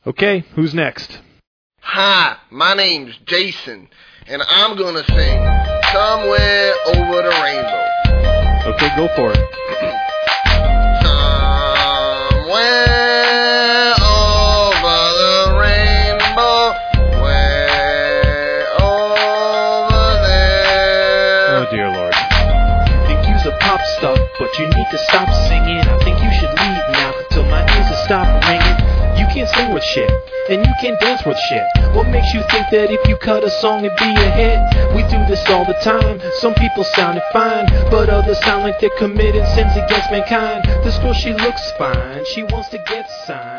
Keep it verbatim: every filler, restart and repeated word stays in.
Okay, who's next? Hi, my name's Jason, and I'm gonna sing Somewhere Over the Rainbow. Okay, go for it. Somewhere over the rainbow, way over there. Oh, dear Lord. Think you's a pop star, but you need to stop singing. I think you should leave now till my ears will stop ringing. You can't sing with shit, and you can't dance with shit. What makes you think that if you cut a song it'd be a hit? We do this all the time. Some people sounded fine, but others sound like they're committing sins against mankind. This girl, she looks fine, she wants to get signed.